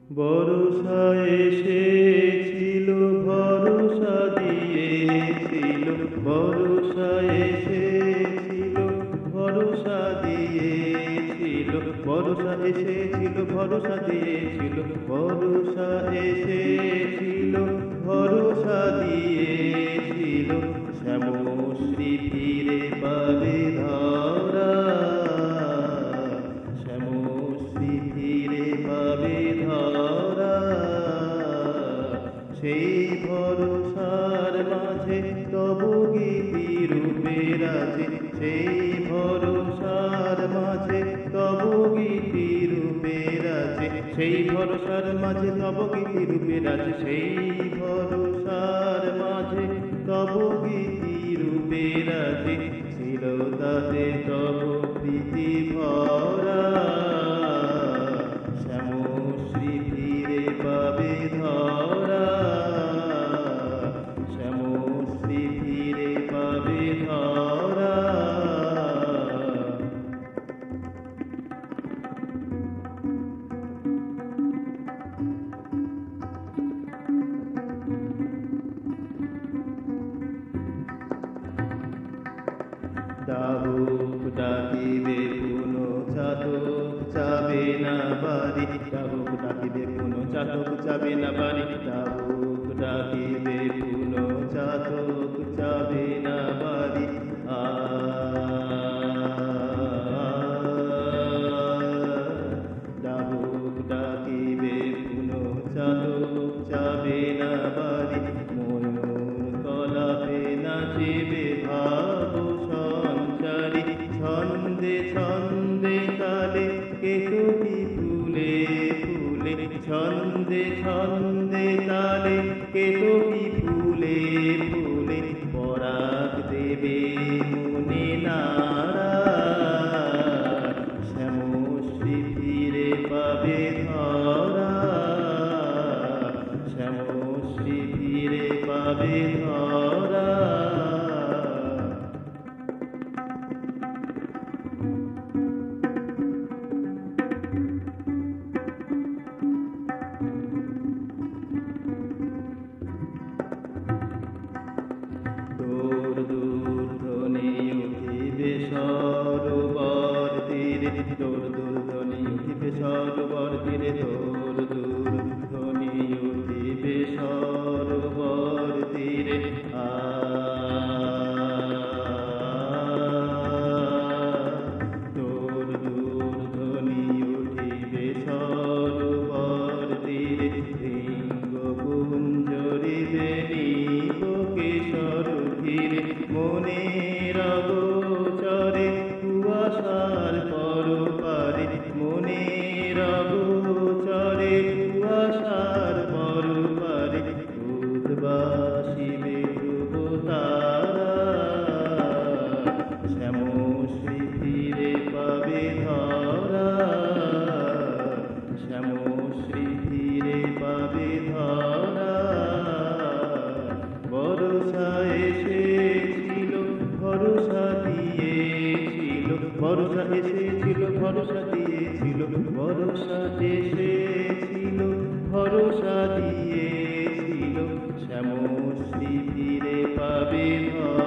বর্ষা এসেছিল, ভরসা দিয়েছিল, বর্ষা এসেছিল, ভরসা দিয়েছিল, বর্ষা এসেছিল, ভরসা দিয়েছিল, বর্ষা এসেছিল, ভরসা দিয়েছিল, শ্যামশ্রী ফিরে পাবে ধরা, শ্যামশ্রী ফিরে পাবে ধরা, সেই ভরসার মাঝে তব গীতি রূপের আছে, সেই ভরসার মাঝে তব গীতি রূপের আছে, সেই ভরসার মাঝে তব গীতি রূপের আছে, সেই ভরসার মাঝে তব গীতি রূপের আছে, ছিল তাতে তব প্রীতি ভরা, শ্যামশ্রী ফিরে পাবে ধরা, শ্যামশ্রী ফিরে পাবে ধরা। ডাহুক ডাকিবে পুনো চাতক যাবে না বাড়ি, ডাহুক ডাকিবে পুনো চাতক যাবে না বাড়ি, ডাহুক ডাকিবে পুনো চাতক যাবে না বাড়ি, ডাহুক ডাকিবে পুনো চাতক যাবে না বাড়ি, ময়ূর কলাপে নাচিবে ভাব সঞ্চারী, ছন্দে ছন্দে তালে কেতকী ফুলে ফুলে, ছন্দে ছন্দে তালে কেতকী ফুলে ফুলে, পরাগ দেবে মনে নাড়া, শ্যামশ্রী ফিরে পাবে ধরা, শ্যামশ্রী ফিরে পাবে ধরা। দূর দূর ধ্বনি উঠিবে সরোবর তীরে, দূর দূর ধ্বনি উঠিবে সরোবর তীরে, দূর দূর ধ্বনি উঠিবে সরোবর তীরে, দূর দূর ধ্বনি উঠিবে সরোবর তীরে, রিঙ্গ কুঞ্জরিবে নিব কেশর ধীরে, মনের অগোচরে কুয়াশার পরপারে, মনের অগোচরে কুয়াশার পরপারে, উদ্বাসিবে ধ্রুব তারা, শ্যামশ্রী ফিরে পাবে ধরা, শ্যামশ্রী ফিরে পাবে ধরা। বর্ষা এসেছিল, ভরসা দিয়েছিল, ভরসা এসেছিল, ভরসা দিয়েছিল, বর্ষা এসেছিল, ভরসা দিয়েছিল, শ্যামশ্রী ফিরে পাবে ধরা।